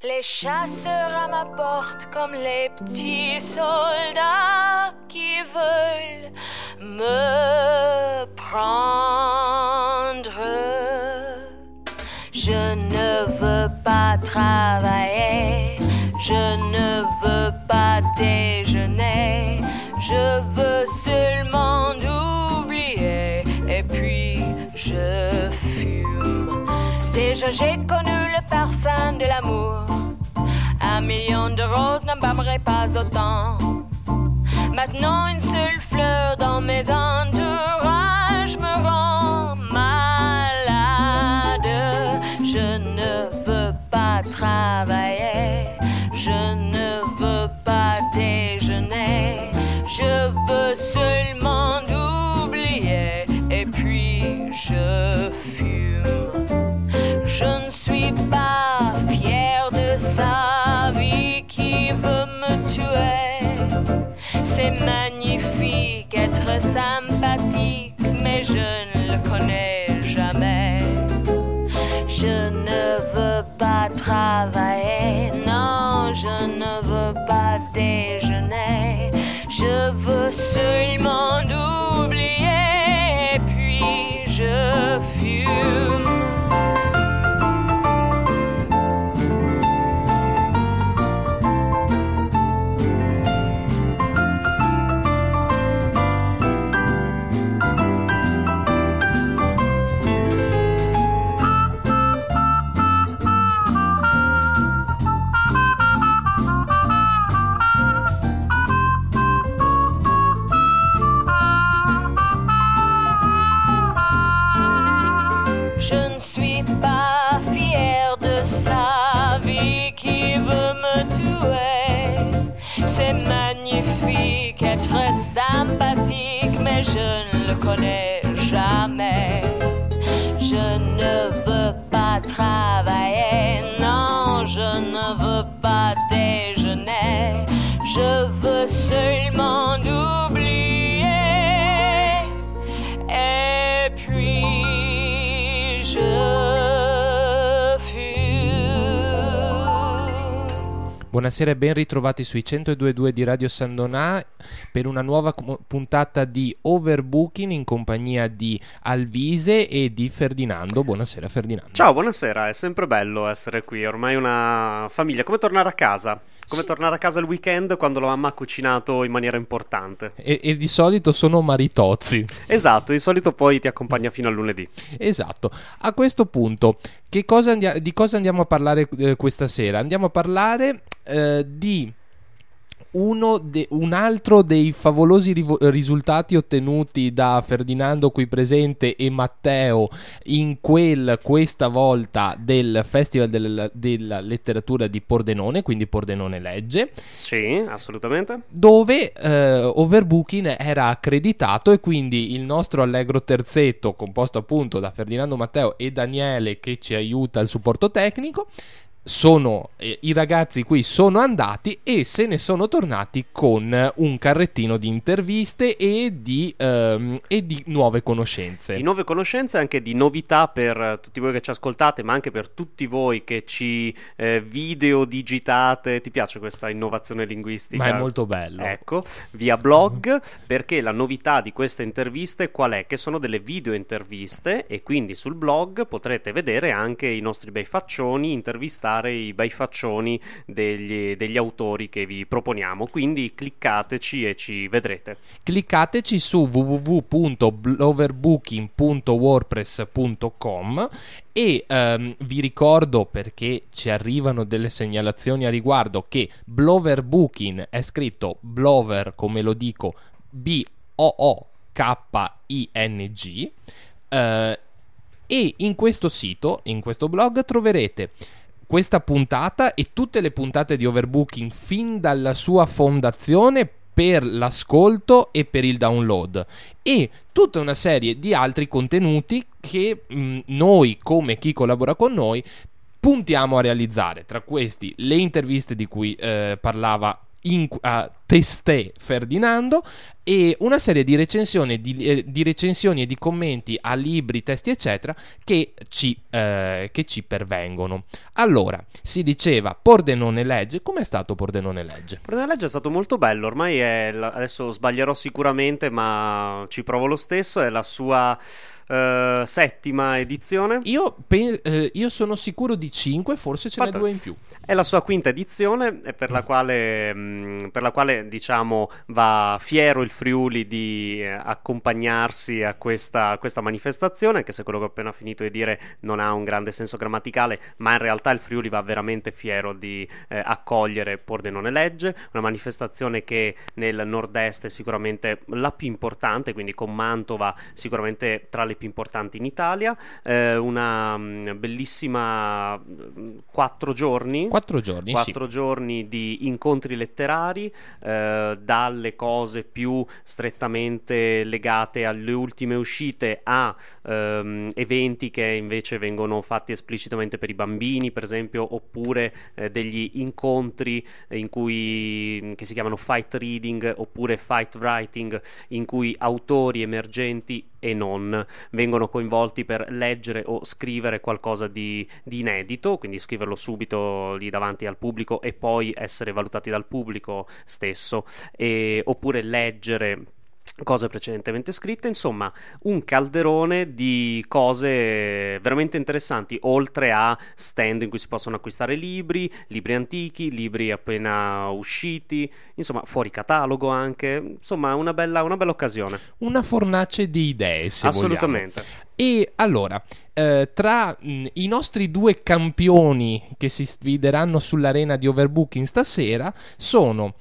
Les chasseurs à ma porte comme les petits soldats qui veulent me prendre. Je ne veux pas travailler, je ne veux pas déjeuner, je veux seulement oublier et puis je fume. Déjà j'ai connu le parfum de l'amour, 1 million de roses n'embaumerait pas autant. Maintenant une seule fleur dans mes entourages me rend malade. Je ne veux pas travailler, je ne veux pas déjeuner, je veux seulement oublier et puis je fume. Je ne suis pas fière de sa vie qui veut me tuer. C'est magnifique être sympathique, mais je ne le connais jamais. Je ne veux pas travailler, non, je ne veux pas déjeuner. Je veux seulement oublier, puis je fume. Sympathique, mais je ne le connais jamais. Je ne veux pas travailler, non, je ne veux pas déjeuner. Je veux seulement oublier et puis je fume. Buonasera e ben ritrovati sui 102.2 di Radio San Donà per una nuova puntata di Overbooking in compagnia di Alvise e di Ferdinando. Buonasera Ferdinando. Ciao, buonasera, è sempre bello essere qui, ormai una famiglia, come tornare a casa. Come tornare a casa il weekend quando la mamma ha cucinato in maniera importante. E di solito sono maritozzi. Esatto, di solito poi ti accompagna fino al lunedì. Esatto. A questo punto, di cosa andiamo a parlare questa sera? Andiamo a parlare di un altro dei favolosi risultati ottenuti da Ferdinando qui presente e Matteo in questa volta del Festival della Letteratura di Pordenone, quindi Pordenone Legge. Sì, assolutamente. Dove Overbooking era accreditato e quindi il nostro allegro terzetto, composto appunto da Ferdinando, Matteo e Daniele che ci aiuta al supporto tecnico, i ragazzi qui sono andati e se ne sono tornati con un carrettino di interviste e di nuove conoscenze. Di nuove conoscenze e anche di novità per tutti voi che ci ascoltate, ma anche per tutti voi che ci video digitate. Ti piace questa innovazione linguistica? Ma è molto bello. Ecco, via blog, perché la novità di queste interviste qual è? Che sono delle video interviste e quindi sul blog potrete vedere anche i nostri bei faccioni, intervistare i bei faccioni degli autori che vi proponiamo, quindi cliccateci e ci vedrete. Cliccateci su www.bloverbooking.wordpress.com e vi ricordo, perché ci arrivano delle segnalazioni a riguardo, che Bloverbooking è scritto Blover, come lo dico, B-O-O-K-I-N-G, e in questo sito, in questo blog, troverete questa puntata e tutte le puntate di Overbooking fin dalla sua fondazione per l'ascolto e per il download, e tutta una serie di altri contenuti che noi, come chi collabora con noi, puntiamo a realizzare. Tra questi le interviste di cui parlava a Testè Ferdinando, e una serie di recensioni, di recensioni e di commenti a libri, testi eccetera che ci pervengono. Allora, si diceva Pordenone legge. Com'è stato Pordenone legge? Pordenone legge è stato molto bello, ormai adesso sbaglierò sicuramente, ma ci provo lo stesso, è la sua settima edizione. Io sono sicuro di 5, forse ce n'è 2 in più. È la sua quinta edizione, per la quale diciamo va fiero il Friuli di accompagnarsi a questa manifestazione, anche se quello che ho appena finito di dire non ha un grande senso grammaticale, ma in realtà il Friuli va veramente fiero di accogliere Pordenone legge, una manifestazione che nel nord-est è sicuramente la più importante, quindi con Mantova sicuramente tra le più importanti in Italia, una bellissima 4 giorni. 4 giorni di incontri letterari, dalle cose più strettamente legate alle ultime uscite a eventi che invece vengono fatti esplicitamente per i bambini, per esempio, oppure degli incontri che si chiamano fight reading oppure fight writing, in cui autori emergenti e non vengono coinvolti per leggere o scrivere qualcosa di inedito, quindi scriverlo subito lì davanti al pubblico e poi essere valutati dal pubblico stesso, oppure leggere cose precedentemente scritte, insomma un calderone di cose veramente interessanti, oltre a stand in cui si possono acquistare libri antichi, libri appena usciti, insomma fuori catalogo anche, insomma una bella occasione. Una fornace di idee, se assolutamente vogliamo. E allora, tra i nostri 2 campioni che si sfideranno sull'arena di Overbooking stasera sono,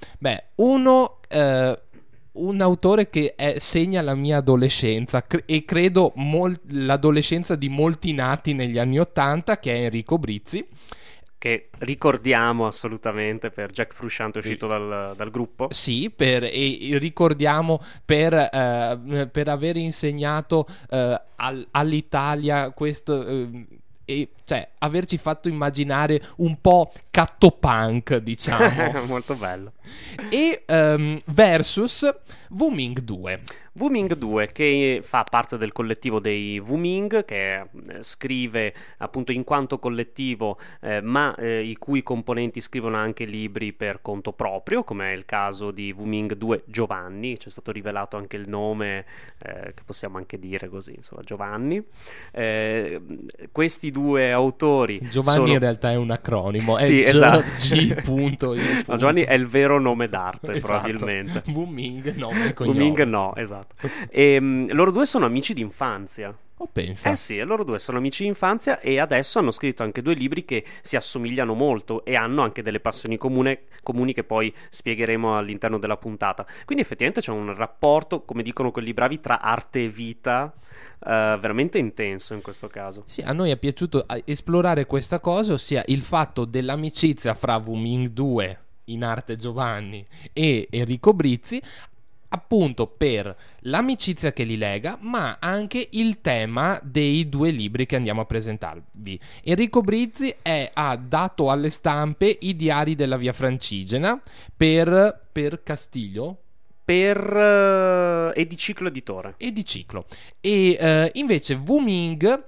un autore che segna la mia adolescenza e credo l'adolescenza di molti nati negli anni *80, che è Enrico Brizzi, che ricordiamo assolutamente per Jack Frusciante uscito dal gruppo. Sì, e ricordiamo per aver insegnato all'Italia questo, cioè averci fatto immaginare un po' cattopunk, diciamo. Molto bello. E versus Wuming 2. Wuming 2, che fa parte del collettivo dei Wuming, che scrive appunto in quanto collettivo, ma i cui componenti scrivono anche libri per conto proprio, come è il caso di Wuming 2 Giovanni. C'è stato rivelato anche il nome, che possiamo anche dire così, insomma, Giovanni. Questi 2 autori Giovanni in realtà è un acronimo, è sì, esatto. No, Giovanni è il vero nome d'arte, esatto. Probabilmente. Wuming nome e cognome. Wuming no, esatto. E loro 2 sono amici d'infanzia. Oh, pensa. Sì, loro 2 sono amici d'infanzia e adesso hanno scritto anche 2 libri che si assomigliano molto e hanno anche delle passioni comuni che poi spiegheremo all'interno della puntata. Quindi effettivamente c'è un rapporto, come dicono quelli bravi, tra arte e vita veramente intenso in questo caso. Sì, a noi è piaciuto esplorare questa cosa, ossia il fatto dell'amicizia fra Wuming 2, in arte Giovanni, e Enrico Brizzi, appunto per l'amicizia che li lega, ma anche il tema dei 2 libri che andiamo a presentarvi. Enrico Brizzi ha dato alle stampe i diari della Via Francigena per Castiglio, per Ediciclo Editore. E invece Wuming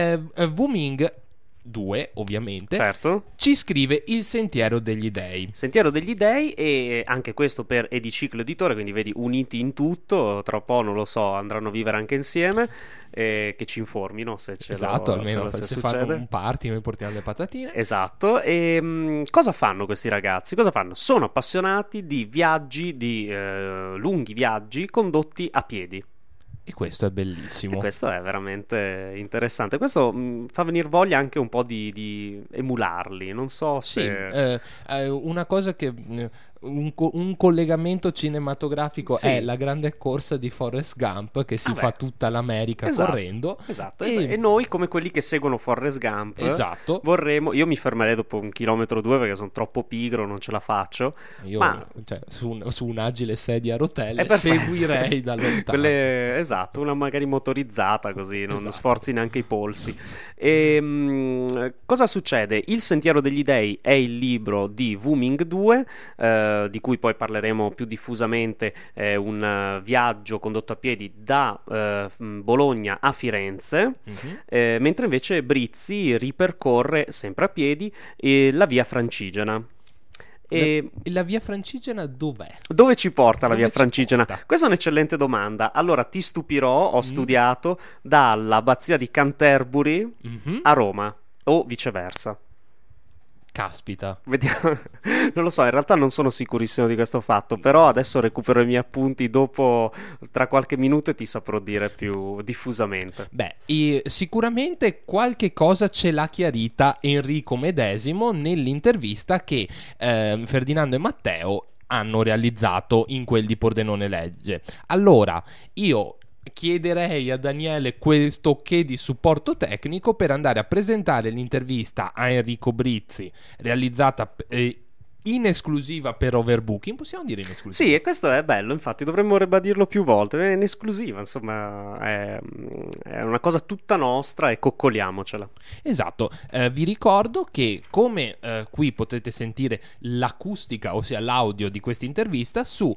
2, ovviamente, certo, ci scrive Il Sentiero degli Dei. Sentiero degli Dei, e anche questo per Ediciclo Editore, quindi vedi, uniti in tutto. Tra un po', non lo so, andranno a vivere anche insieme, che ci informino se ce esatto, almeno se fanno un party, noi portiamo le patatine. Esatto. E cosa fanno questi ragazzi? Cosa fanno? Sono appassionati di viaggi, di lunghi viaggi condotti a piedi. E questo è bellissimo. E questo è veramente interessante. Questo fa venire voglia anche un po' di emularli. Non so se... Sì, una cosa che... Un collegamento cinematografico è la grande corsa di Forrest Gump, che si fa tutta l'America correndo. Esatto. E noi, come quelli che seguono Forrest Gump, esatto, vorremmo... Io mi fermerei dopo 1 chilometro o 2 perché sono troppo pigro, non ce la faccio. Cioè, su un'agile sedia a rotelle seguirei da lontano. Esatto, una magari motorizzata, così non sforzi neanche i polsi. E cosa succede? Il Sentiero degli Dei è il libro di Wuming 2, di cui poi parleremo più diffusamente, è un viaggio condotto a piedi da Bologna a Firenze, mentre invece Brizzi ripercorre sempre a piedi la via Francigena. E la via Francigena dov'è? dove ci porta la Dove via ci Francigena? porta? Questa è un'eccellente domanda. Allora ti stupirò, ho studiato dall'abbazia di Canterbury a Roma, o viceversa. Caspita. Vediamo. Non lo so, in realtà non sono sicurissimo di questo fatto, però adesso recupero i miei appunti dopo, tra qualche minuto, e ti saprò dire più diffusamente. Beh, sicuramente qualche cosa ce l'ha chiarita Enrico medesimo nell'intervista che Ferdinando e Matteo hanno realizzato in quel di Pordenone Legge. Allora, io chiederei a Daniele questo che di supporto tecnico per andare a presentare l'intervista a Enrico Brizzi, realizzata in esclusiva per Overbooking. Possiamo dire in esclusiva? Sì, e questo è bello, infatti dovremmo ribadirlo più volte, è in esclusiva, insomma, è una cosa tutta nostra e coccoliamocela. Esatto, vi ricordo che come qui potete sentire l'acustica, ossia l'audio di questa intervista, su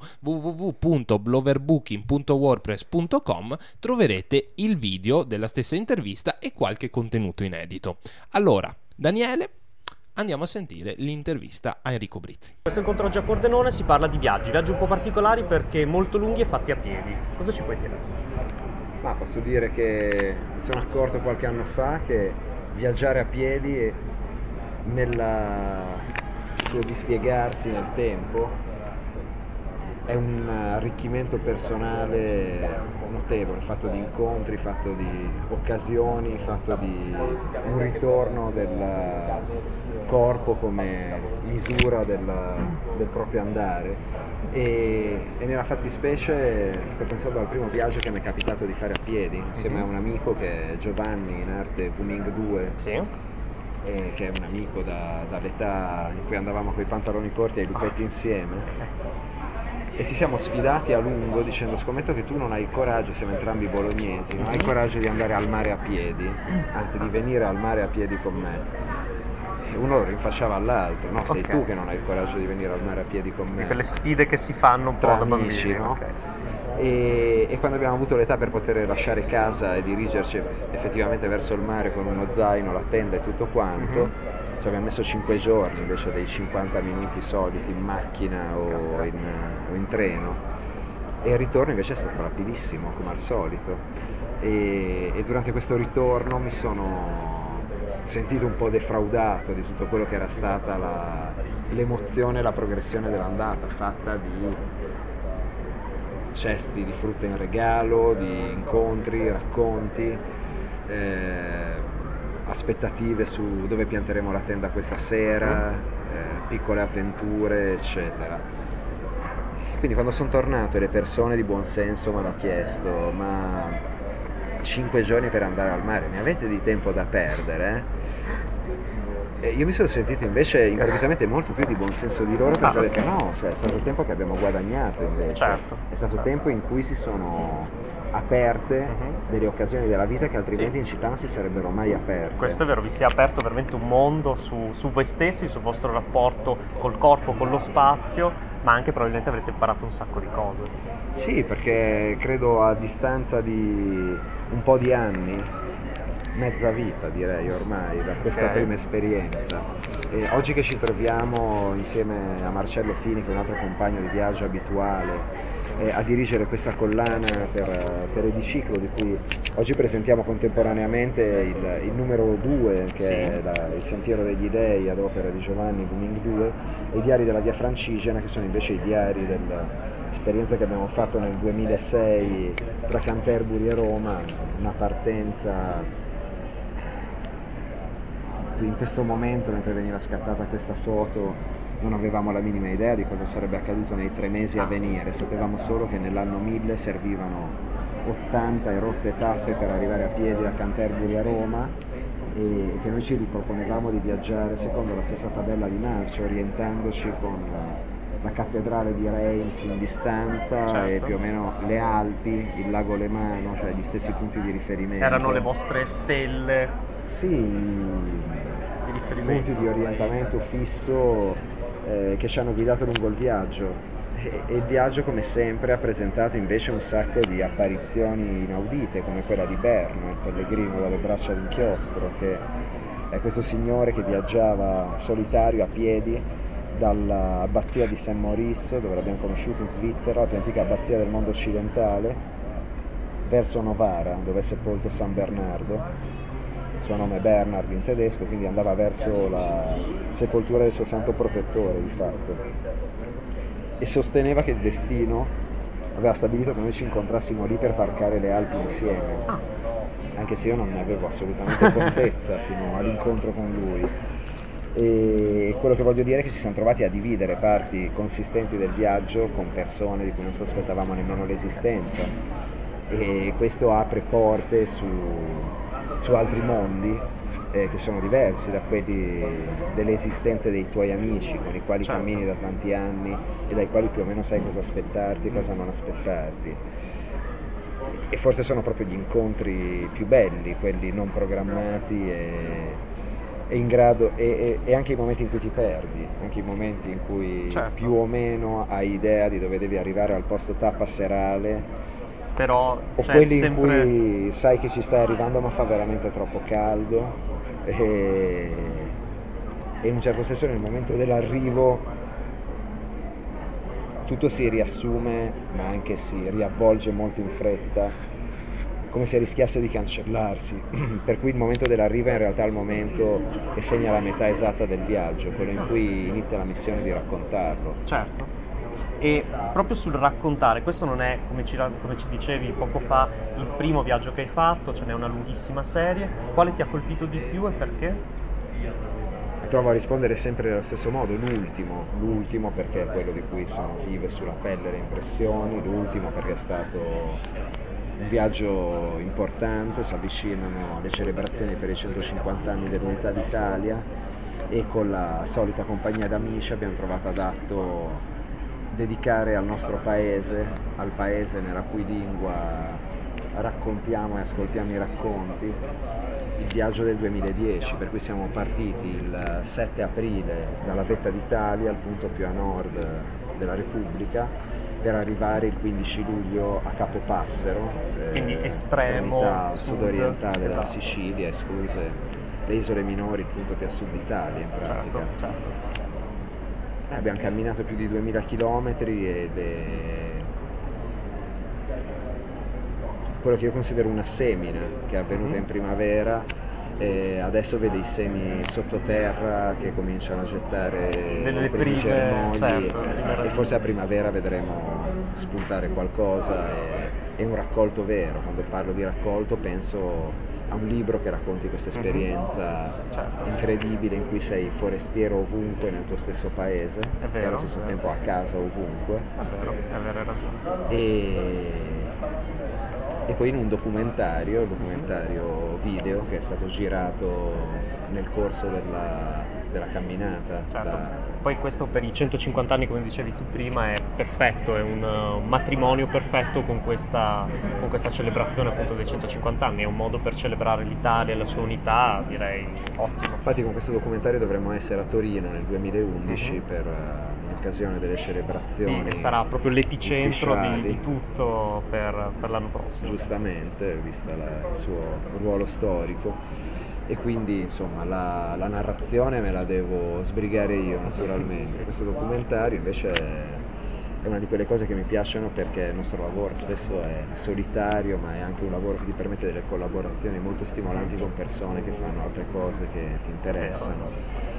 www.bloverbooking.wordpress.com troverete il video della stessa intervista e qualche contenuto inedito. Allora, Daniele, andiamo a sentire l'intervista a Enrico Brizzi. Questo incontro oggi a Pordenone si parla di viaggi un po' particolari perché molto lunghi e fatti a piedi. Cosa ci puoi dire? Ma posso dire che mi sono accorto qualche anno fa che viaggiare a piedi nel suo dispiegarsi nel tempo è un arricchimento personale notevole, fatto di incontri, fatto di occasioni, fatto di un ritorno del corpo come misura del proprio andare e nella fattispecie sto pensando al primo viaggio che mi è capitato di fare a piedi insieme a un amico che è Giovanni, in arte Wuming 2. Sì. Che è un amico dall'età in cui andavamo con i pantaloni corti e i lupetti insieme. E ci siamo sfidati a lungo dicendo: scommetto che tu non hai il coraggio, siamo entrambi bolognesi, non hai il coraggio di andare al mare a piedi, anzi di venire al mare a piedi con me. E uno lo rinfacciava all'altro: no, sei tu che non hai il coraggio di venire al mare a piedi con me. Quelle sfide che si fanno un po' tra da amici, bambini, no? ok. E quando abbiamo avuto l'età per poter lasciare casa e dirigerci effettivamente verso il mare con uno zaino, la tenda e tutto quanto, ci abbiamo messo 5 giorni invece dei 50 minuti soliti in macchina o in treno, e il ritorno invece è stato rapidissimo come al solito, e durante questo ritorno mi sono sentito un po' defraudato di tutto quello che era stata l'emozione e la progressione dell'andata, fatta di cesti di frutta in regalo, di incontri, racconti, aspettative su dove pianteremo la tenda questa sera, piccole avventure, eccetera. Quindi quando sono tornato e le persone di buon senso mi hanno chiesto: ma 5 giorni per andare al mare, ne avete di tempo da perdere? E io mi sono sentito invece improvvisamente molto più di buon senso di loro, perché ho detto no, cioè, è stato tempo che abbiamo guadagnato invece, Certo. È stato tempo in cui si sono aperte delle occasioni della vita che altrimenti in città non si sarebbero mai aperte. Questo è vero, vi si è aperto veramente un mondo su voi stessi, sul vostro rapporto col corpo, con lo spazio, ma anche probabilmente avrete imparato un sacco di cose. Sì, perché credo a distanza di un po' di anni, mezza vita direi ormai, da questa prima esperienza, e oggi che ci troviamo insieme a Marcello Fini, che è un altro compagno di viaggio abituale, a dirigere questa collana per Ediciclo, di cui oggi presentiamo contemporaneamente il numero 2, che è il Sentiero degli Dei ad opera di Giovanni Wuming 2, e i diari della via Francigena, che sono invece i diari dell'esperienza che abbiamo fatto nel 2006 tra Canterbury e Roma, una partenza. In questo momento, mentre veniva scattata questa foto, non avevamo la minima idea di cosa sarebbe accaduto nei 3 mesi a venire, sapevamo solo che nell'anno 1000 servivano 80 erotte tappe per arrivare a piedi da Canterbury a Roma, e che noi ci riproponevamo di viaggiare secondo la stessa tabella di marcia, orientandoci con la cattedrale di Reims in distanza, e più o meno le Alpi, il lago Lemano, cioè gli stessi punti di riferimento. Erano le vostre stelle Sì, di riferimento. punti di orientamento fisso che ci hanno guidato lungo il viaggio. E il viaggio, come sempre, ha presentato invece un sacco di apparizioni inaudite, come quella di Berno, il pellegrino dalle braccia d'inchiostro, che è questo signore che viaggiava solitario a piedi dall'abbazia di Saint-Maurice, dove l'abbiamo conosciuto in Svizzera, la più antica abbazia del mondo occidentale, verso Novara, dove è sepolto San Bernardo. Il suo nome è Bernard in tedesco, quindi andava verso la sepoltura del suo santo protettore, di fatto. E sosteneva che il destino aveva stabilito che noi ci incontrassimo lì per varcare le Alpi insieme, anche se io non ne avevo assolutamente contezza fino all'incontro con lui. E quello che voglio dire è che ci siamo trovati a dividere parti consistenti del viaggio con persone di cui non sospettavamo nemmeno l'esistenza, e questo apre porte su altri mondi che sono diversi da quelli delle esistenze dei tuoi amici con i quali cammini da tanti anni e dai quali più o meno sai cosa aspettarti e cosa non aspettarti. E forse sono proprio gli incontri più belli, quelli non programmati e in grado, e anche i momenti in cui ti perdi, anche i momenti in cui più o meno hai idea di dove devi arrivare al posto tappa serale, però o quelli in cui sai che ci stai arrivando ma fa veramente troppo caldo, e in un certo senso nel momento dell'arrivo tutto si riassume ma anche si riavvolge molto in fretta, come se rischiasse di cancellarsi, per cui il momento dell'arrivo è in realtà il momento che segna la metà esatta del viaggio, quello in cui inizia la missione di raccontarlo. Certo. E proprio sul raccontare, questo non è, come ci dicevi poco fa, il primo viaggio che hai fatto, ce n'è una lunghissima serie. Quale ti ha colpito di più e perché? Mi trovo a rispondere sempre nello stesso modo, l'ultimo perché è quello di cui sono vive sulla pelle le impressioni, l'ultimo perché è stato un viaggio importante, si avvicinano le celebrazioni per i 150 anni dell'Unità d'Italia e con la solita compagnia d'amici abbiamo trovato adatto dedicare al nostro paese, al paese nella cui lingua raccontiamo e ascoltiamo i racconti, il viaggio del 2010, per cui siamo partiti il 7 aprile dalla vetta d'Italia, il punto più a nord della Repubblica, per arrivare il 15 luglio a Capopassero, quindi estremo sud-orientale della Sicilia, escluse le isole minori, il punto più a sud d'Italia in pratica. Certo. Abbiamo camminato più di 2000 chilometri e quello che io considero una semina che è avvenuta in primavera, e adesso vede i semi sottoterra che cominciano a gettare delle i primi germogli, e forse a primavera vedremo spuntare qualcosa e un raccolto vero. Quando parlo di raccolto penso a un libro che racconti questa esperienza incredibile in cui sei forestiero ovunque nel tuo stesso paese e allo stesso tempo a casa ovunque. È vero, hai ragione. E poi in un documentario video che è stato girato nel corso della camminata. Poi questo per i 150 anni, come dicevi tu prima, è perfetto, è un matrimonio perfetto con questa celebrazione appunto dei 150 anni, è un modo per celebrare l'Italia e la sua unità, direi ottimo. Infatti con questo documentario dovremo essere a Torino nel 2011 in occasione delle celebrazioni. Sì, e sarà proprio l'epicentro di tutto per l'anno prossimo. Giustamente, vista il suo ruolo storico. E quindi insomma la narrazione me la devo sbrigare io naturalmente. Questo documentario invece è una di quelle cose che mi piacciono perché il nostro lavoro spesso è solitario, ma è anche un lavoro che ti permette delle collaborazioni molto stimolanti con persone che fanno altre cose che ti interessano.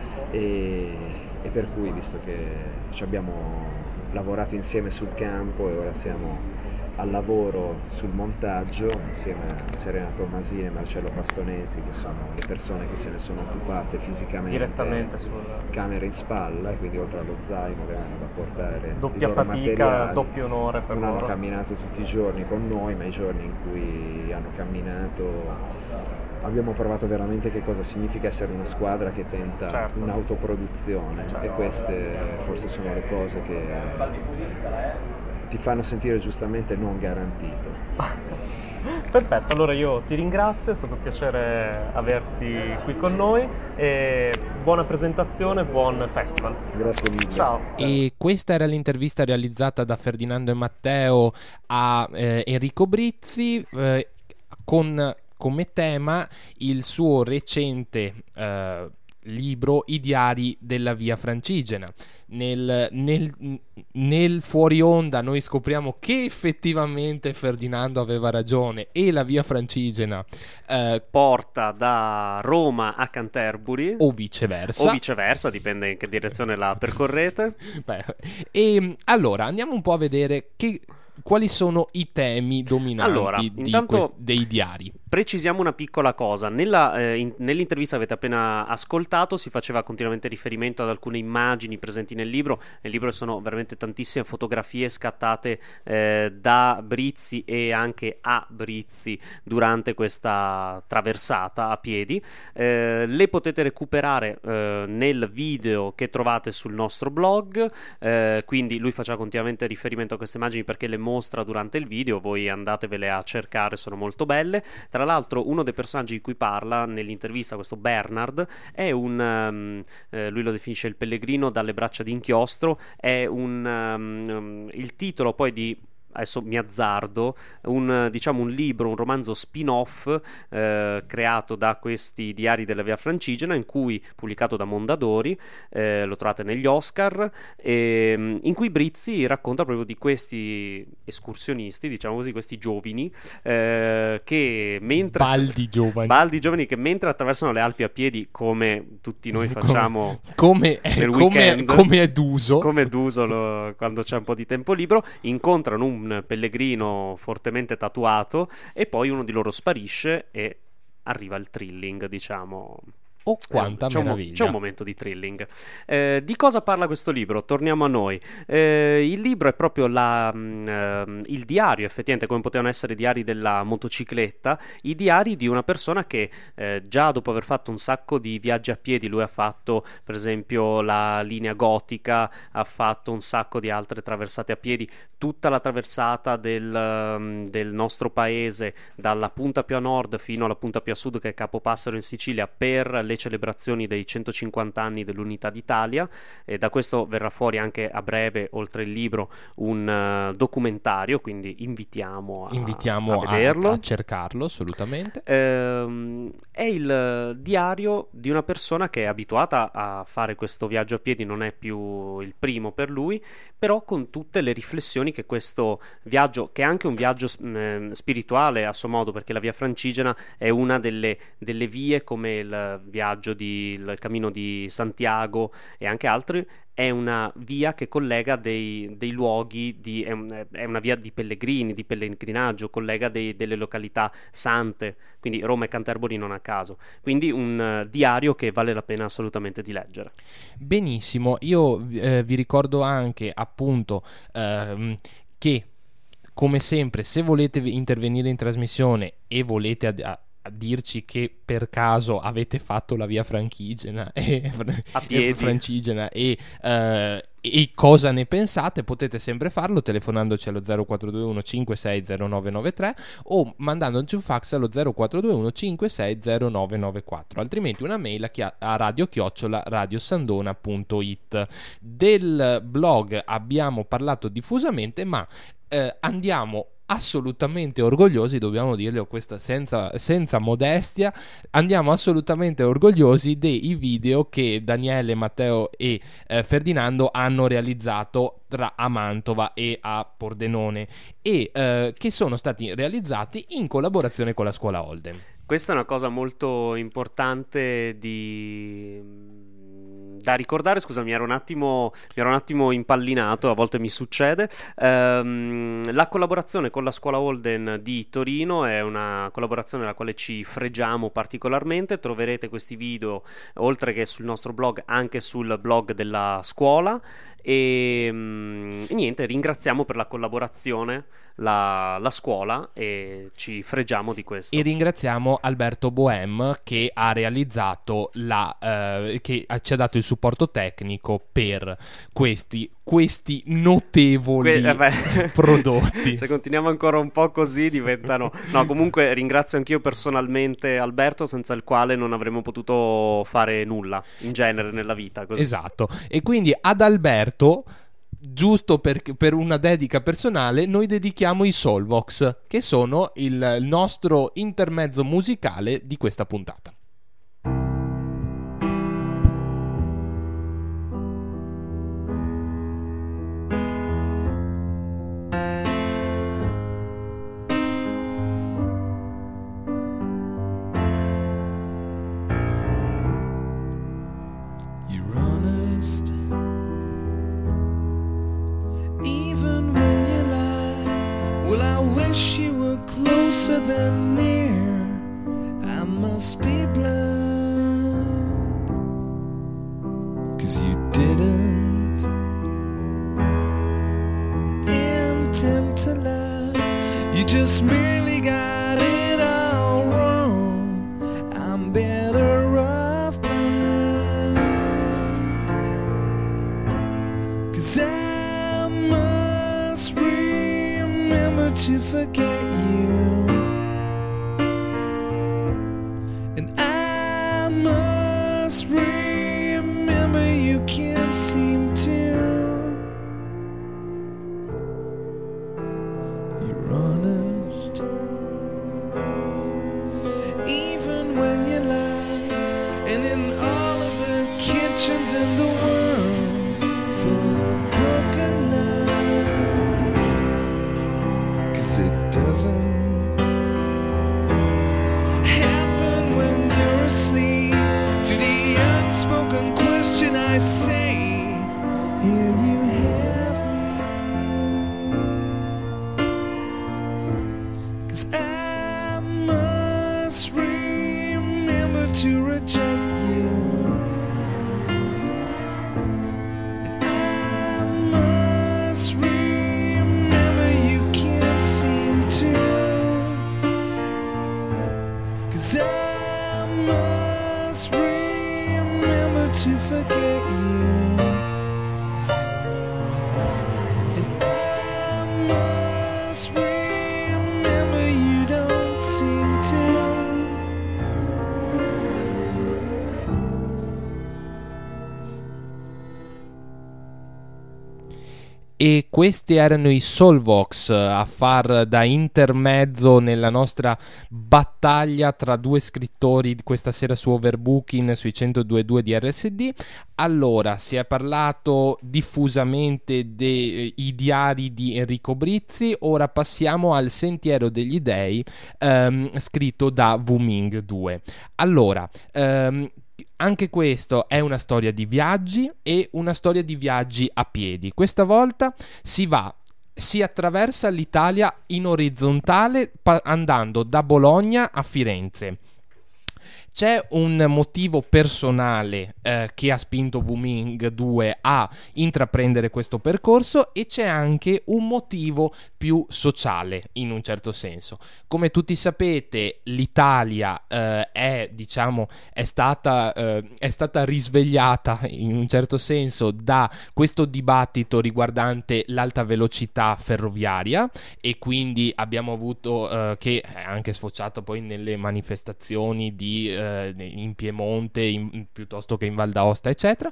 E per cui, visto che ci abbiamo lavorato insieme sul campo e ora siamo al lavoro sul montaggio insieme a Serena Tommasini e Marcello Pastonesi, che sono le persone che se ne sono occupate fisicamente direttamente camera in spalla, e quindi oltre allo zaino avevano da portare doppia i loro fatica, materiali. doppio onore per non loro. Hanno camminato tutti i giorni con noi, ma i giorni in cui hanno camminato abbiamo provato veramente che cosa significa essere una squadra che tenta un'autoproduzione, e queste forse sono le cose che ti fanno sentire giustamente non garantito. Perfetto, allora io ti ringrazio, è stato un piacere averti qui con noi e buona presentazione, buon festival. Grazie mille. Ciao. E questa era l'intervista realizzata da Ferdinando e Matteo a Enrico Brizzi, con come tema il suo recente libro I diari della Via Francigena. Nel fuori onda noi scopriamo che effettivamente Ferdinando aveva ragione e la Via Francigena porta da Roma a Canterbury o viceversa, dipende in che direzione la percorrete. Beh, e allora andiamo un po' a vedere quali sono i temi dominanti Allora, intanto dei diari. Precisiamo una piccola cosa, nell'intervista che avete appena ascoltato si faceva continuamente riferimento ad alcune immagini presenti nel libro sono veramente tantissime fotografie scattate da Brizzi e anche a Brizzi durante questa traversata a piedi, le potete recuperare nel video che trovate sul nostro blog, quindi lui faceva continuamente riferimento a queste immagini perché le mostra durante il video, voi andatevele a cercare, sono molto belle. Tra l'altro uno dei personaggi di cui parla nell'intervista, questo Bernard, è lui lo definisce il pellegrino dalle braccia d'inchiostro, è il titolo poi di, adesso mi azzardo, un libro, un romanzo spin-off creato da questi diari della Via Francigena, pubblicato da Mondadori, lo trovate negli Oscar, in cui Brizzi racconta proprio di questi escursionisti, diciamo così, questi giovani che mentre baldi giovani che mentre attraversano le Alpi a piedi, come tutti noi facciamo nel weekend, come è d'uso quando c'è un po' di tempo libero, incontrano un pellegrino fortemente tatuato e poi uno di loro sparisce e arriva il thrilling, diciamo. Oh, quanta meraviglia. C'è un momento di thrilling. Di cosa parla questo libro? Torniamo a noi. Il libro è proprio il diario, effettivamente, come potevano essere i diari della motocicletta, i diari di una persona che già dopo aver fatto un sacco di viaggi a piedi, lui ha fatto per esempio la linea gotica, ha fatto un sacco di altre traversate a piedi, tutta la traversata del nostro paese, dalla punta più a nord fino alla punta più a sud, che è Capopassero in Sicilia, per le celebrazioni dei 150 anni dell'Unità d'Italia, e da questo verrà fuori anche a breve, oltre il libro, un documentario, quindi invitiamo a vederlo, a cercarlo assolutamente. È il diario di una persona che è abituata a fare questo viaggio a piedi, non è più il primo per lui, però con tutte le riflessioni che questo viaggio, che è anche un viaggio spirituale a suo modo, perché la Via Francigena è una delle vie, come il il cammino di Santiago e anche altri, è una via che collega dei luoghi, è una via di pellegrini, di pellegrinaggio, collega delle località sante, quindi Roma e Canterbury non a caso, quindi un diario che vale la pena assolutamente di leggere. Benissimo, io vi ricordo anche appunto che, come sempre, se volete intervenire in trasmissione e volete a dirci che per caso avete fatto la Via Francigena a piedi. Francigena e cosa ne pensate, potete sempre farlo telefonandoci allo 0421 560993 o mandandoci un fax allo 0421 560994, altrimenti una mail a radio@radiosandona.it. Del blog abbiamo parlato diffusamente, ma andiamo assolutamente orgogliosi, dobbiamo dirlo questa senza modestia, andiamo assolutamente orgogliosi dei video che Daniele, Matteo e Ferdinando hanno realizzato a Mantova e a Pordenone e che sono stati realizzati in collaborazione con la scuola Holden. Questa è una cosa molto importante da ricordare. Scusami, mi ero un attimo impallinato, a volte mi succede. La collaborazione con la scuola Holden di Torino è una collaborazione alla quale ci fregiamo particolarmente. Troverete questi video oltre che sul nostro blog anche sul blog della scuola, e niente, ringraziamo per la collaborazione la scuola e ci fregiamo di questo. E ringraziamo Alberto Bohem che ha realizzato che ci ha dato il supporto tecnico per questi notevoli prodotti. Se continuiamo ancora un po' così diventano... No, comunque ringrazio anch'io personalmente Alberto, senza il quale non avremmo potuto fare nulla in genere nella vita. Così. Esatto. E quindi ad Alberto, giusto per una dedica personale, noi dedichiamo i Solvox, che sono il nostro intermezzo musicale di questa puntata. Than near, I must be blind, 'cause you didn't intend to lie, you just merely got it all wrong. I'm better off blind, 'cause I must remember to forget you. Remember you can't seem to. You're honest even when you lie, and in all of the kitchens in the world full of broken lies, 'cause it doesn't happen when you're asleep. To the unspoken question I say, here you have me, 'cause I must remember to reject you, and I must remember you can't seem to, 'cause I must remember to forget you, and I must remember you don't seem to. E questi erano i Solvox a far da intermezzo nella nostra battaglia tra due scrittori di questa sera su Overbooking sui 102.2 di RSD. Allora, si è parlato diffusamente dei diari di Enrico Brizzi, ora passiamo al Sentiero degli Dei, scritto da Wu Ming 2. Allora, anche questo è una storia di viaggi e una storia di viaggi a piedi. Questa volta si attraversa l'Italia in orizzontale andando da Bologna a Firenze. C'è un motivo personale che ha spinto Wu Ming 2 a intraprendere questo percorso, e c'è anche un motivo più sociale in un certo senso. Come tutti sapete, l'Italia è stata risvegliata in un certo senso da questo dibattito riguardante l'alta velocità ferroviaria, e quindi abbiamo avuto che è anche sfociato poi nelle manifestazioni in Piemonte piuttosto che in Val d'Aosta, eccetera.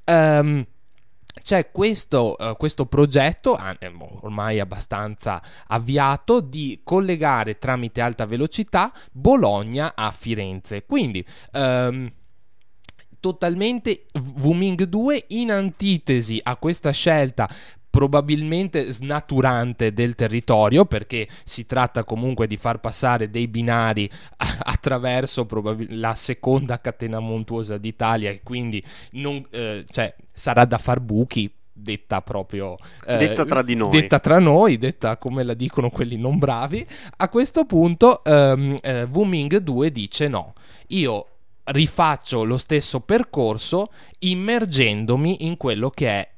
C'è questo progetto ormai abbastanza avviato di collegare tramite alta velocità Bologna a Firenze, quindi totalmente Wu Ming 2 in antitesi a questa scelta probabilmente snaturante del territorio, perché si tratta comunque di far passare dei binari attraverso la seconda catena montuosa d'Italia, e quindi sarà da far buchi, detta proprio detta tra di noi, detta tra noi, detta come la dicono quelli non bravi. A questo punto Wu Ming 2 dice no, io rifaccio lo stesso percorso immergendomi in quello che è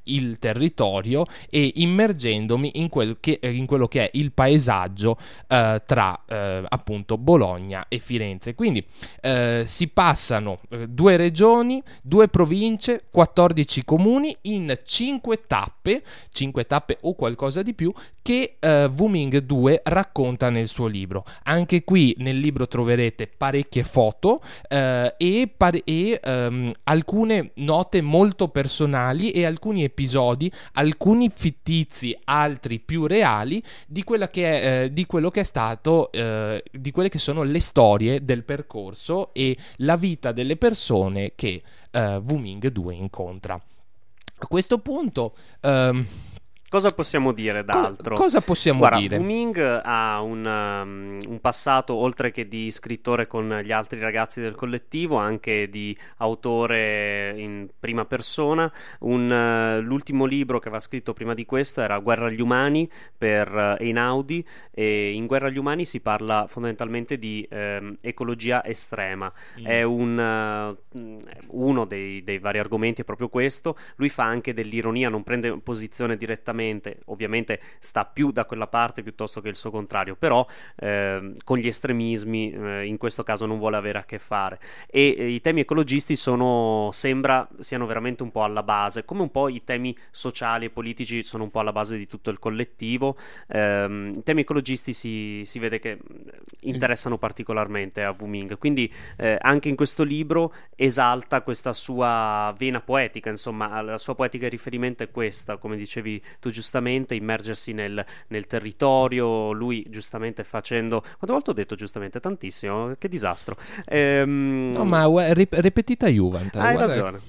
il territorio e immergendomi in quello che è il paesaggio tra appunto Bologna e Firenze. Quindi si passano 2 regioni, 2 province, 14 comuni in 5 tappe o qualcosa di più che Wu Ming 2 racconta nel suo libro. Anche qui nel libro troverete parecchie foto e alcune note molto personali e alcuni episodi, alcuni fittizi, altri più reali di quello che è stato, di quelle che sono le storie del percorso e la vita delle persone che Wu Ming 2 incontra. A questo punto cosa possiamo dire d'altro? Cosa possiamo Guarda, dire? Wu Ming ha un passato, oltre che di scrittore con gli altri ragazzi del collettivo, anche di autore in prima persona. L'ultimo libro che aveva scritto prima di questo era Guerra agli umani per Einaudi, e in Guerra agli umani si parla fondamentalmente di ecologia estrema. È uno dei vari argomenti, è proprio questo. Lui fa anche dell'ironia, non prende posizione direttamente, ovviamente sta più da quella parte piuttosto che il suo contrario, però con gli estremismi in questo caso non vuole avere a che fare, e i temi ecologisti sembra siano veramente un po' alla base, come un po' i temi sociali e politici sono un po' alla base di tutto il collettivo. I temi ecologisti si vede che interessano particolarmente a Wu Ming, quindi anche in questo libro esalta questa sua vena poetica, insomma la sua poetica di riferimento è questa, come dicevi tu giustamente, immergersi nel territorio, lui giustamente facendo... Quante volte ho detto giustamente? Tantissimo, che disastro. No, ma ripetita Juvent. Hai ragione.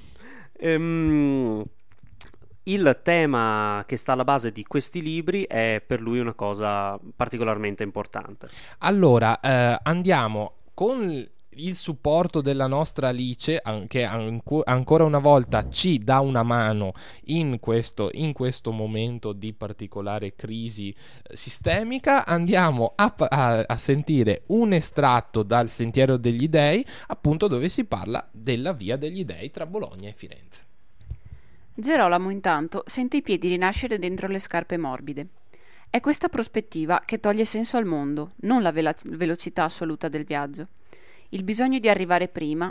Il tema che sta alla base di questi libri è per lui una cosa particolarmente importante. Allora, andiamo con il supporto della nostra Alice, che ancora una volta ci dà una mano in questo momento di particolare crisi sistemica. Andiamo a sentire un estratto dal Sentiero degli Dei, appunto, dove si parla della Via degli Dei tra Bologna e Firenze. Gerolamo intanto sente i piedi rinascere dentro le scarpe morbide. È questa prospettiva che toglie senso al mondo, non la velocità assoluta del viaggio. Il bisogno di arrivare prima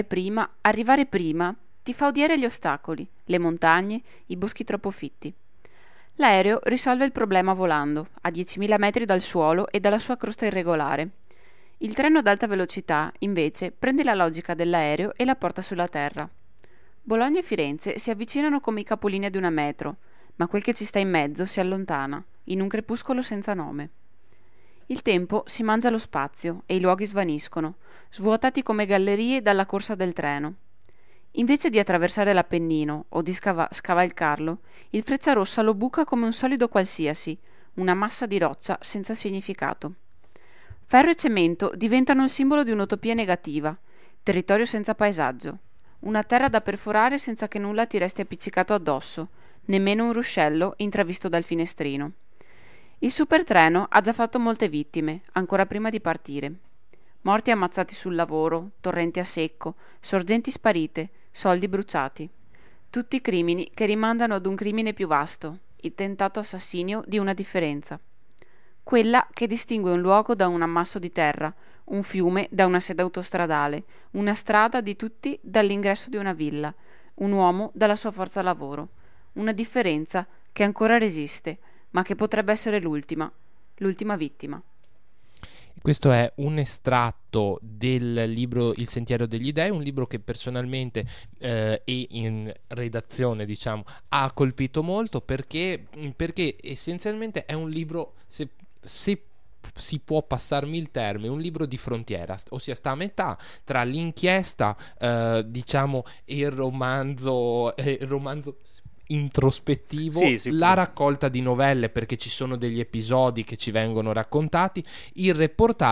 ti fa odiare gli ostacoli, le montagne, i boschi troppo fitti. L'aereo risolve il problema volando, a 10.000 metri dal suolo e dalla sua crosta irregolare. Il treno ad alta velocità, invece, prende la logica dell'aereo e la porta sulla terra. Bologna e Firenze si avvicinano come i capolinea di una metro, ma quel che ci sta in mezzo si allontana, in un crepuscolo senza nome. Il tempo si mangia lo spazio e i luoghi svaniscono, svuotati come gallerie dalla corsa del treno. Invece di attraversare l'Appennino o di scavalcarlo, il Frecciarossa lo buca come un solido qualsiasi, una massa di roccia senza significato. Ferro e cemento diventano il simbolo di un'utopia negativa, territorio senza paesaggio, una terra da perforare senza che nulla ti resti appiccicato addosso, nemmeno un ruscello intravisto dal finestrino. Il supertreno ha già fatto molte vittime, ancora prima di partire. Morti ammazzati sul lavoro, torrenti a secco, sorgenti sparite, soldi bruciati. Tutti crimini che rimandano ad un crimine più vasto, il tentato assassinio di una differenza. Quella che distingue un luogo da un ammasso di terra, un fiume da una sede autostradale, una strada di tutti dall'ingresso di una villa, un uomo dalla sua forza lavoro. Una differenza che ancora resiste, ma che potrebbe essere l'ultima vittima. Questo è un estratto del libro Il Sentiero degli Dei, un libro che personalmente e in redazione, diciamo, ha colpito molto perché essenzialmente è un libro, se si può passarmi il termine, un libro di frontiera, ossia sta a metà tra l'inchiesta, diciamo, e il romanzo introspettivo, sì. La raccolta di novelle, perché ci sono degli episodi che ci vengono raccontati, il reportage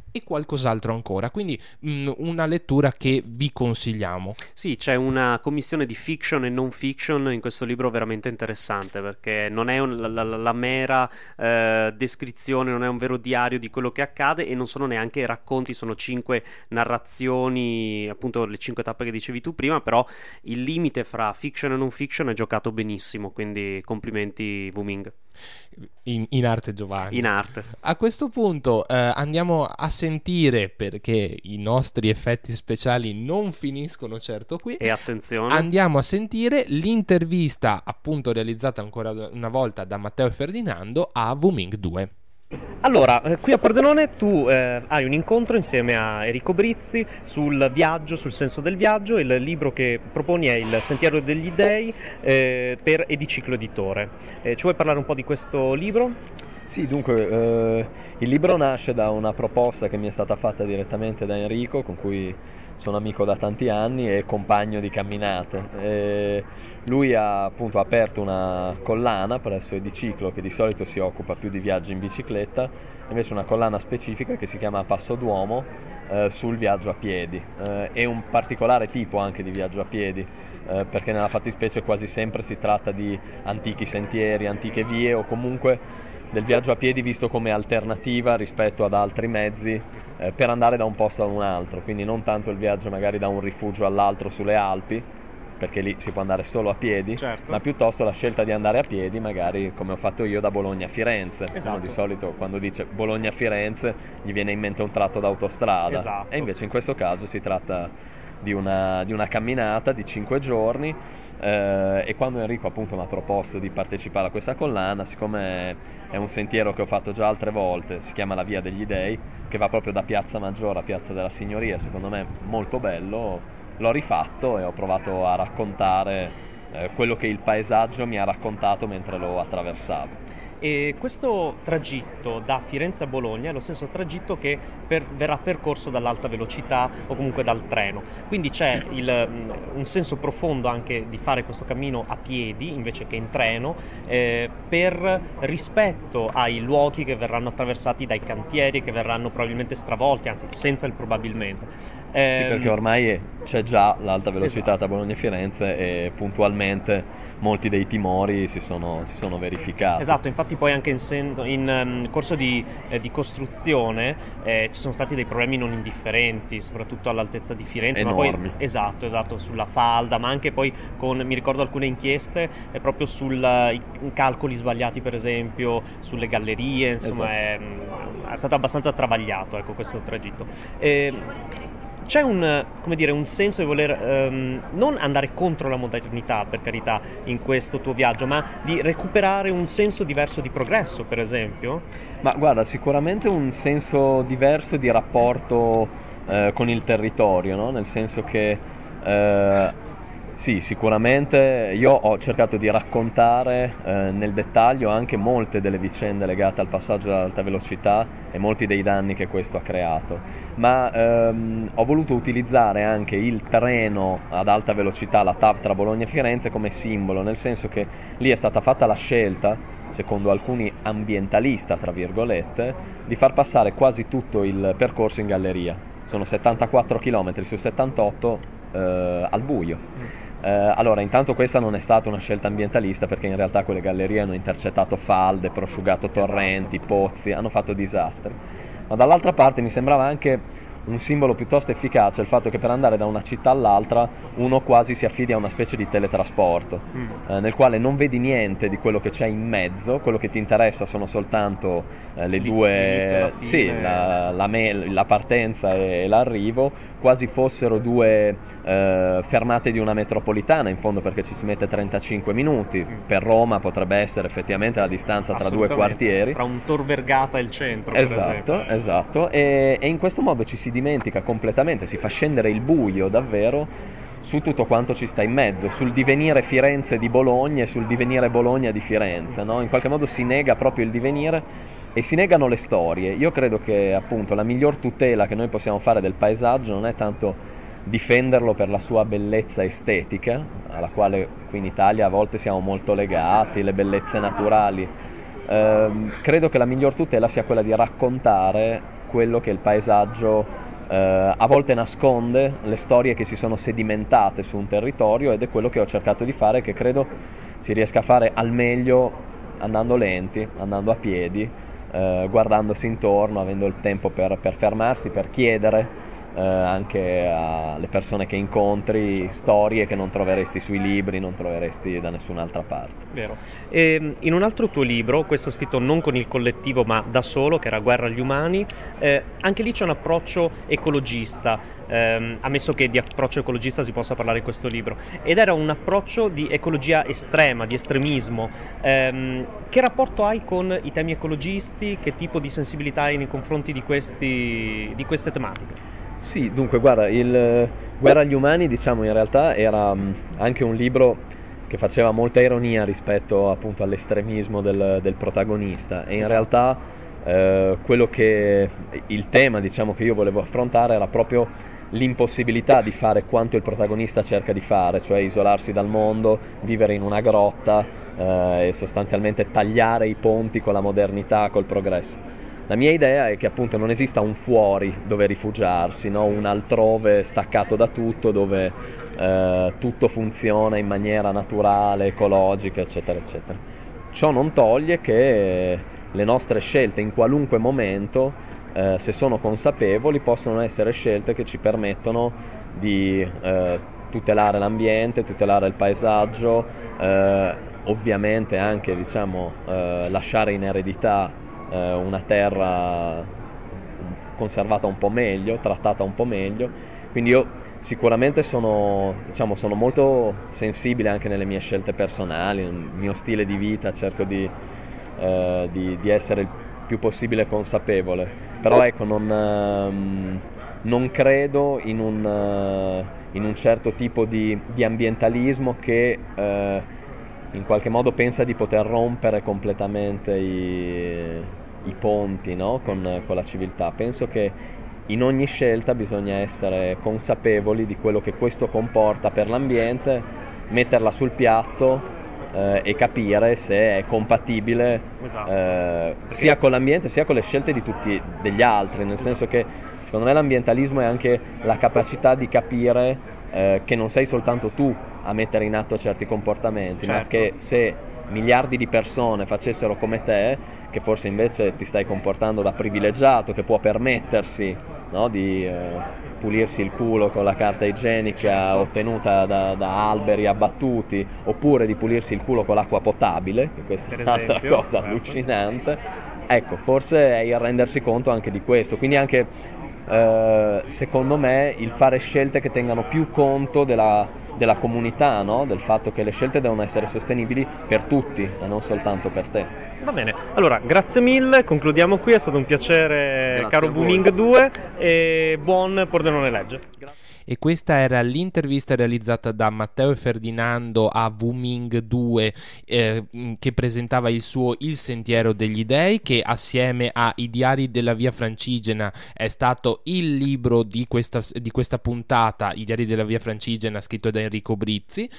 e qualcos'altro ancora, quindi una lettura che vi consigliamo. Sì, c'è una commissione di fiction e non fiction in questo libro veramente interessante, perché non è la mera descrizione, non è un vero diario di quello che accade, e non sono neanche racconti, sono 5 narrazioni, appunto le 5 tappe che dicevi tu prima, però il limite fra fiction e non fiction è giocato benissimo, quindi complimenti Wuming. In arte, Giovanni. In arte. A questo punto andiamo a sentire, perché i nostri effetti speciali non finiscono certo qui, E attenzione, andiamo a sentire l'intervista appunto realizzata ancora una volta da Matteo e Ferdinando a Wuming 2. Allora, qui a Pordenone tu hai un incontro insieme a Enrico Brizzi sul viaggio, sul senso del viaggio. Il libro che proponi è Il Sentiero degli Dei per Ediciclo Editore. Ci vuoi parlare un po' di questo libro? Sì, dunque, il libro nasce da una proposta che mi è stata fatta direttamente da Enrico, con cui sono amico da tanti anni e compagno di camminate. Lui ha appunto aperto una collana presso Ediciclo, che di solito si occupa più di viaggi in bicicletta, invece una collana specifica che si chiama Passo Duomo sul viaggio a piedi. È un particolare tipo anche di viaggio a piedi, perché nella fattispecie quasi sempre si tratta di antichi sentieri, antiche vie, o comunque del viaggio a piedi visto come alternativa rispetto ad altri mezzi per andare da un posto ad un altro, quindi non tanto il viaggio magari da un rifugio all'altro sulle Alpi, perché lì si può andare solo a piedi, certo, ma piuttosto la scelta di andare a piedi, magari come ho fatto io, da Bologna a Firenze. Esatto. Uno di solito quando dice Bologna a Firenze gli viene in mente un tratto d'autostrada, Esatto. e invece in questo caso si tratta di una camminata di 5 giorni. E quando Enrico appunto mi ha proposto di partecipare a questa collana, siccome è un sentiero che ho fatto già altre volte, si chiama la Via degli Dei, che va proprio da Piazza Maggiore a Piazza della Signoria, secondo me molto bello, l'ho rifatto e ho provato a raccontare quello che il paesaggio mi ha raccontato mentre lo attraversavo. E questo tragitto da Firenze a Bologna è lo stesso tragitto che verrà percorso dall'alta velocità o comunque dal treno, quindi c'è un senso profondo anche di fare questo cammino a piedi invece che in treno, per rispetto ai luoghi che verranno attraversati dai cantieri, che verranno probabilmente stravolti, anzi senza il probabilmente. Sì, perché ormai c'è già l'alta velocità, Esatto, da Bologna a Firenze, e puntualmente molti dei timori si sono verificati. Esatto, infatti poi anche in corso di costruzione ci sono stati dei problemi non indifferenti, soprattutto all'altezza di Firenze, Enormi. ma poi esatto, sulla falda, ma anche poi mi ricordo alcune inchieste proprio sui calcoli sbagliati, per esempio sulle gallerie, insomma è stato abbastanza travagliato, ecco, questo tragitto. C'è un senso di voler non andare contro la modernità, per carità, in questo tuo viaggio, ma di recuperare un senso diverso di progresso, per esempio? Ma guarda, sicuramente un senso diverso di rapporto con il territorio, no? Nel senso che sì, sicuramente io ho cercato di raccontare nel dettaglio anche molte delle vicende legate al passaggio ad alta velocità e molti dei danni che questo ha creato, ma ho voluto utilizzare anche il treno ad alta velocità, la TAV tra Bologna e Firenze, come simbolo, nel senso che lì è stata fatta la scelta, secondo alcuni ambientalista, tra virgolette, di far passare quasi tutto il percorso in galleria. Sono 74 km su 78 al buio. Allora, intanto questa non è stata una scelta ambientalista, perché in realtà quelle gallerie hanno intercettato falde, prosciugato torrenti, pozzi, hanno fatto disastri. Ma dall'altra parte mi sembrava anche un simbolo piuttosto efficace il fatto che per andare da una città all'altra uno quasi si affidi a una specie di teletrasporto, nel quale non vedi niente di quello che c'è in mezzo, quello che ti interessa sono soltanto le due, sì, la partenza e l'arrivo, quasi fossero due fermate di una metropolitana in fondo, perché ci si mette 35 minuti, per Roma potrebbe essere effettivamente la distanza tra due quartieri, tra un Tor Vergata e il centro, per esempio. Esatto, e in questo modo ci si dimentica completamente, si fa scendere il buio davvero su tutto quanto ci sta in mezzo, sul divenire Firenze di Bologna e sul divenire Bologna di Firenze, no? In qualche modo si nega proprio il divenire e si negano le storie. Io credo che appunto la miglior tutela che noi possiamo fare del paesaggio non è tanto difenderlo per la sua bellezza estetica, alla quale qui in Italia a volte siamo molto legati, le bellezze naturali. Credo che la miglior tutela sia quella di raccontare quello che il paesaggio a volte nasconde, le storie che si sono sedimentate su un territorio, ed è quello che ho cercato di fare, che credo si riesca a fare al meglio andando lenti, andando a piedi, guardandosi intorno, avendo il tempo per fermarsi, per chiedere anche alle persone che incontri storie che non troveresti sui libri, non troveresti da nessun'altra parte. Vero. E in un altro tuo libro, questo scritto non con il collettivo ma da solo, che era Guerra agli umani, anche lì c'è un approccio ecologista, ammesso che di approccio ecologista si possa parlare in questo libro, ed era un approccio di ecologia estrema, di estremismo. Che rapporto hai con i temi ecologisti? Che tipo di sensibilità hai nei confronti di queste tematiche? Sì, dunque guarda, il Guerra agli umani, diciamo, in realtà era anche un libro che faceva molta ironia rispetto appunto all'estremismo del protagonista, e in realtà il tema, diciamo, che io volevo affrontare era proprio l'impossibilità di fare quanto il protagonista cerca di fare, cioè isolarsi dal mondo, vivere in una grotta e sostanzialmente tagliare i ponti con la modernità, col progresso. La mia idea è che appunto non esista un fuori dove rifugiarsi, no? Un altrove staccato da tutto, dove tutto funziona in maniera naturale, ecologica, eccetera, eccetera. Ciò non toglie che le nostre scelte in qualunque momento, se sono consapevoli, possono essere scelte che ci permettono di tutelare l'ambiente, tutelare il paesaggio, ovviamente anche, diciamo, lasciare in eredità una terra conservata un po' meglio, trattata un po' meglio. Quindi io sicuramente sono molto sensibile anche nelle mie scelte personali, nel mio stile di vita, cerco di essere il più possibile consapevole, però ecco, non credo in un certo tipo di ambientalismo che in qualche modo pensa di poter rompere completamente i ponti, no? con la civiltà. Penso che in ogni scelta bisogna essere consapevoli di quello che questo comporta per l'ambiente, metterla sul piatto e capire se è compatibile, sia con l'ambiente sia con le scelte degli altri, nel senso che secondo me l'ambientalismo è anche la capacità di capire che non sei soltanto tu a mettere in atto certi comportamenti, certo, ma che se miliardi di persone facessero come te, che forse invece ti stai comportando da privilegiato, che può permettersi, no, di pulirsi il culo con la carta igienica, certo, ottenuta da alberi abbattuti, oppure di pulirsi il culo con l'acqua potabile, che questa è un'altra cosa, certo, allucinante. Ecco, forse è il rendersi conto anche di questo, quindi anche secondo me il fare scelte che tengano più conto della comunità, no? Del fatto che le scelte devono essere sostenibili per tutti e non soltanto per te. Va bene, allora grazie mille, concludiamo qui, è stato un piacere, grazie, caro Booming 2, e buon Pordenone Legge. Grazie. E questa era l'intervista realizzata da Matteo e Ferdinando a Wuming 2 che presentava il suo Il Sentiero degli Dei, che assieme a I Diari della Via Francigena è stato il libro di questa puntata, I Diari della Via Francigena, scritto da Enrico Brizzi.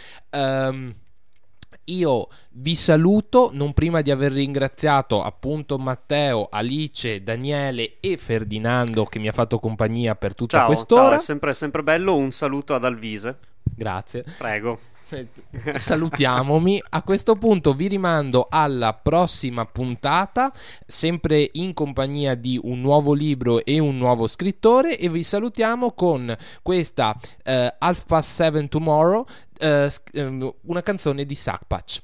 Io vi saluto, non prima di aver ringraziato appunto Matteo, Alice, Daniele e Ferdinando che mi ha fatto compagnia per tutta quest'ora. Ciao, è sempre bello. Un saluto ad Alvise. Grazie. Prego. Salutiamomi. A questo punto vi rimando alla prossima puntata, sempre in compagnia di un nuovo libro e un nuovo scrittore, e vi salutiamo con questa Half Past Seven Tomorrow, una canzone di Sack Patch.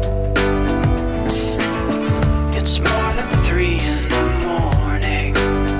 It's more than 3 in the morning.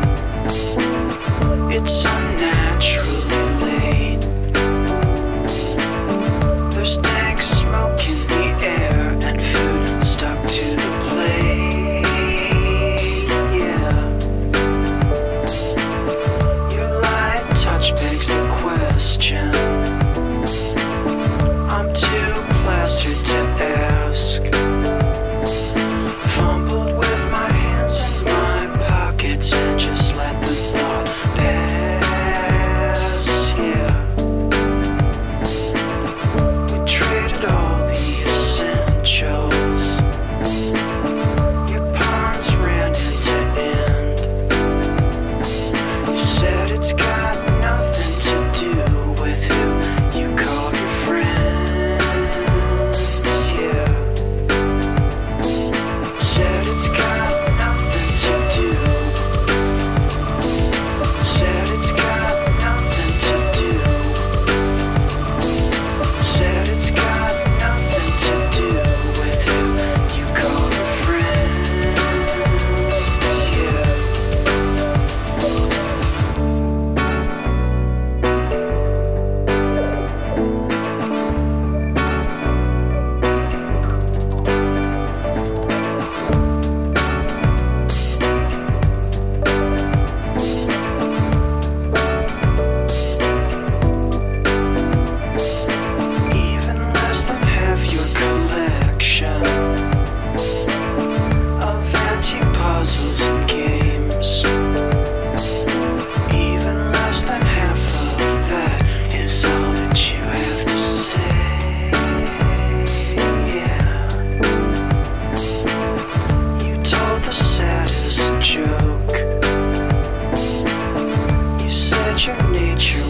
nature, nature.